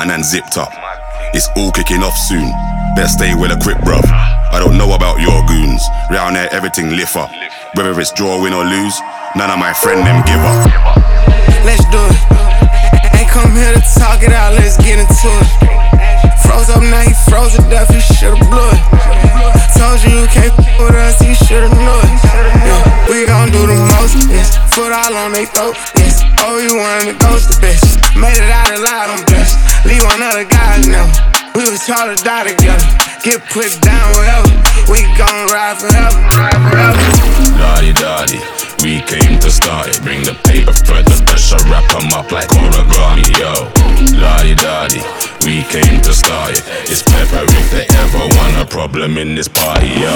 man and zipped up. It's all kicking off soon. Better stay well equipped, bruv. I don't know about your goons. Round there, everything lift up. Whether it's draw, win or lose, none of my friend them give up. Let's do it. Ain't come here to talk it out, let's get into it. Froze up now, he froze to death, you should've blew it. Told you you can't with us, you should've knew it. Yeah, we gon' do the most, yes. Foot all on they throat, yes. Oh, you wanted to ghost the bitch. Made it out alive, I'm blessed. Leave one other guy now. We was taught to die together. Get put down wherever. We gon' ride forever. Lottie-dottie, we came to start it. Bring the paper further, pressure, wrap 'em up like origami, yo. Lottie-dottie, we came to start it. It's pepper if they ever want a problem in this party, yo.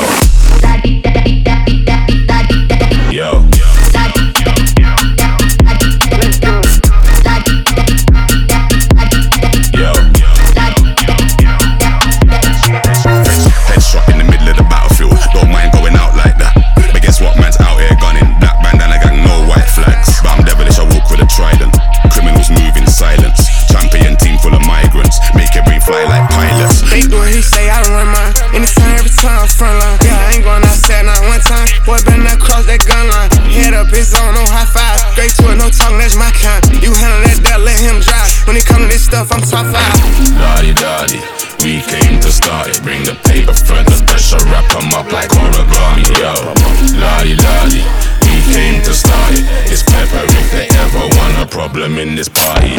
Yo. Headshot in the middle of the battlefield. Don't mind going out like that. But guess what, man's out here gunning. Black bandana gang, no white flags. But I'm devilish, I walk with a trident. Criminals move in silence. Champion team full of migrants. Make your brain fly like pilots. They do what he say, I run mine. Anytime, every time, I'm front line. Yeah, I ain't going outside not one time. Boy, been across that gun line. Head up, it's on, no high five. Straight to it, no talking, that's my kind. You handle that, let him drive. When it come to this stuff, I'm top 5. Lottie-dottie, we came to start it. Bring the paper further, pressure, wrap 'em up like origami, yo. Lottie-dottie, we came to start it. It's pepper if they ever want a problem in this party,